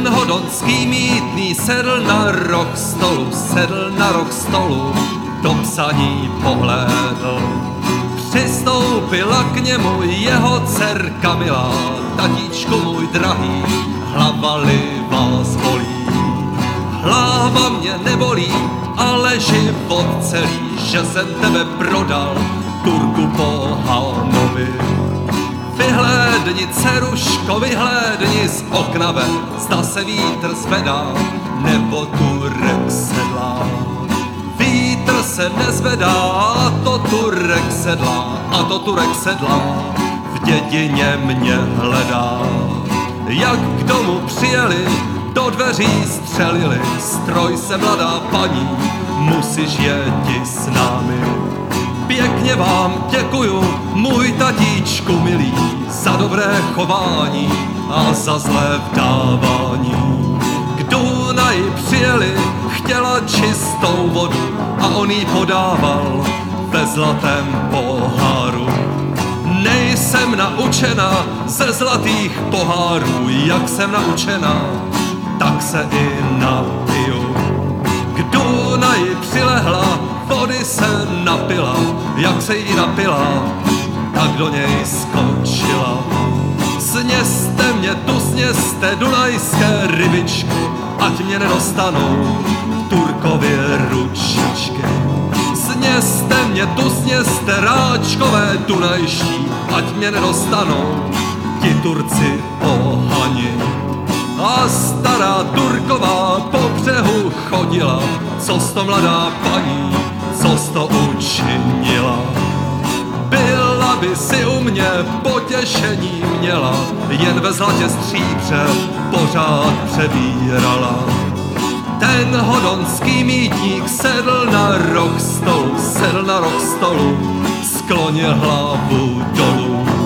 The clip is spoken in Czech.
Ten hodonský mýtný sedl na roh stolu, do psaní pohlédl. Přistoupila k němu jeho dcerka milá, tatíčku můj drahý, hlava-li vás bolí. Hlava mě nebolí, ale život celý, že jsem tebe prodal Turku Pohanovi. Vyhlédni, dceruško, vyhlédni z okna ven, zda se vítr zvedá, nebo Turek sedlá. Vítr se nezvedá, a to Turek sedlá, a to Turek sedlá, v dědině mě hledá. Jak k domu přijeli, do dveří střelili, stroj se mladá paní, musíš jeti s námi. Pěkně vám děkuju, můj tatíčku milý, za dobré chování a za zlé vdávání. K Dunaji přijeli, chtěla čistou vodu a on jí podával ve zlatém poháru. Nejsem naučena ze zlatých pohárů, jak jsem naučena, tak se i napiju. K Dunaji přilehla, vody se napila, jak se jí napila, tak do něj skočila. Sněste mě, tu sněste, dunajské rybičky, ať mě nedostanou Turkově ručičky. Sněste mě, tu sněste, ráčkové dunajští, ať mě nedostanou ti Turci pohani. A stará Turková po břehu chodila, co to mladá paní, co to učinila. Byla by si u mě, potěšení měla, jen ve zlatě stříbře pořád přebírala. Ten hodonský mýtník sedl na roh stolu, skloněl hlavu dolů.